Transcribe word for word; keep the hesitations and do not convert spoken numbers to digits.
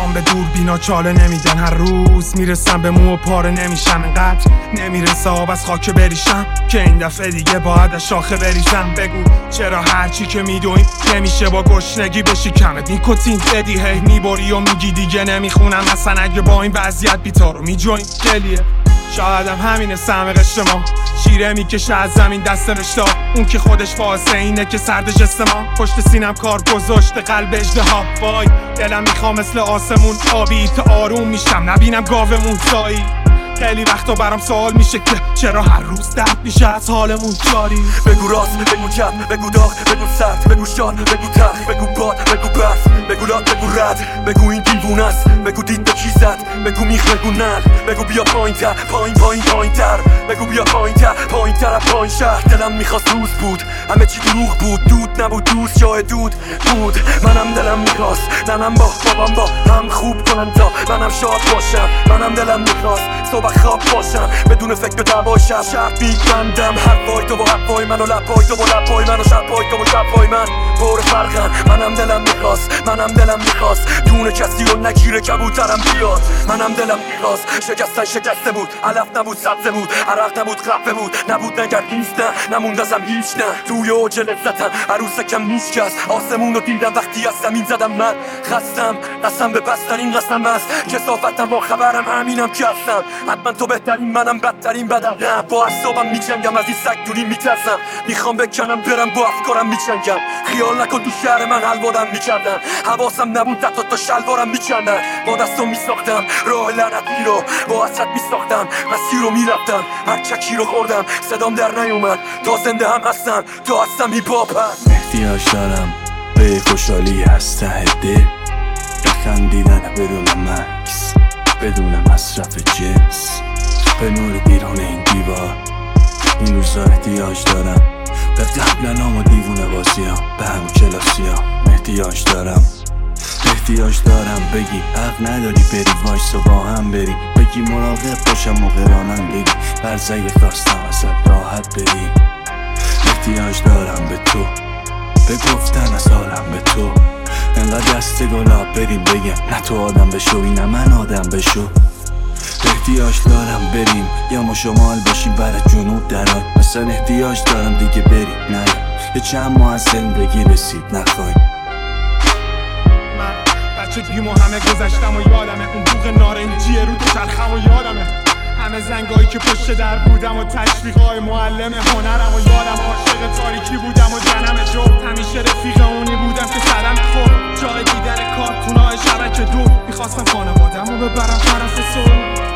میخوام به دور بینا چاله نمیدن، هر روز میرسم به مو و پاره نمیشم، اینقدر نمیرسه آب از خاک بریشم که این دفعه دیگه باید از شاخه بریزم. بگو چرا هرچی که میدویم نمیشه با گشنگی بشی کمت نیکوتین بدی، هی میبری و میگی دیگه نمیخونم، اصلا اگه با این وضعیت بیتا رو میجوین گلیه. شایدم همینه سهم قشر ما، شیره میکشه از زمین دست رشتا، اون که خودش فاسه اینه که سرد جست ما پشت سینم کار گذاشته قلب اژدها. وای دلم میخوام مثل آسمون آبی تا آروم میشم نبینم گاومون سایی. خیلی وقتا برام سوال میشه که چرا هر روز درد میشه از حالمون جاری. بگو راست بگو چپ بگو داغ بگو سرد بگو شاد بگو تلخ بگو باد بگو برف بگو لات بگو رد بگو این دیوونه است بگو دید به کی زد بگو میخ بگو نر بگو بیا پایین تر پایین پایین پایین تر بگو بیا پایین تر پایین تر پایین شهر. دلم میخواست روز بود همه چی دروغ بود، دود نبود دوست جای دود بود. منم دلم میخواست زنم با بابام با هم خوب کنن تا منم شاد باشم. منم دلم میخواست صبح خواب باشم بدون فکر به دعواشم. شرط میبندم حرفای تو با حرفای من و لپای تو با لپای من و شبای تو با شبای من پر فرقن. منم دلم میخواست منم دلم میخواست دونه کسی رو نگیره کبوترم بیاد. منم دلم میخواست شکستن شکسته بود علف نبود سبزه بود عرق نبود خفه بود نبود نگر نیست نه نموند ازم هیچ نه. توی اوج لذتم عروسکم نیست کس آسمون رو دیدم وقتی از زمین زدم. من خستم قسم به بسترین قسم است کسافتم با خبرم همینم که هستم. حتما تو بهترین منم بدترین بدم نه با اعصابم میجنگم از این سگ دوری میترسم. میخوام بکنم برم با افکارم میجنگم. خیال نکن تو شهر من حلوادم میکردن حواسم نبود حتی تا شلوارم میکندن. با دستم میساختم راه لعنتی رو با حسرت میساختم مسیر رو میرفتم هر چکی رو خوردم صدام در نیومد تا زنده هم هستم تا هستم هیپ هاپ هست. احتیاج دارم به خوشحالی از ته دل بخندیدن بدون مکس بدون مصرف جنس به نور دیران این دیوار. این روزا احتیاج دارم به قبلنام و دیوونه بازی ها به همون کلاسی ها. احتیاج دارم احتیاج دارم بگی حق نداری بری وایس و با هم بری بگی مراقب باشم موقع رانم بری برزه خواستم ازت راحت بری. احتیاج دارم به تو به گفتن از حالم به تو انقدر دست گلاب بریم بگم نه تو آدم بشو نه من آدم بشو. احتیاج دارم بریم یا ما شمال باشیم برای جنوب دران مثلا احتیاج دارم دیگه بریم نه یه چند ماه از زندگی رسید نخواهیم. من بچه دیمو همه گذشتم و یادمه اون بوق نارنجیه رو تو چرخم و یادمه همه زنگایی که پشت در بودم و تشویقای معلم هنرم و یادم عاشق تاریکی بودم و جنم جفت همیشه رفیق اونی بودم که سرم خورد جای دیدن کارتونای شبکه دو میخواستم خانوادم رو ببرم طرف سر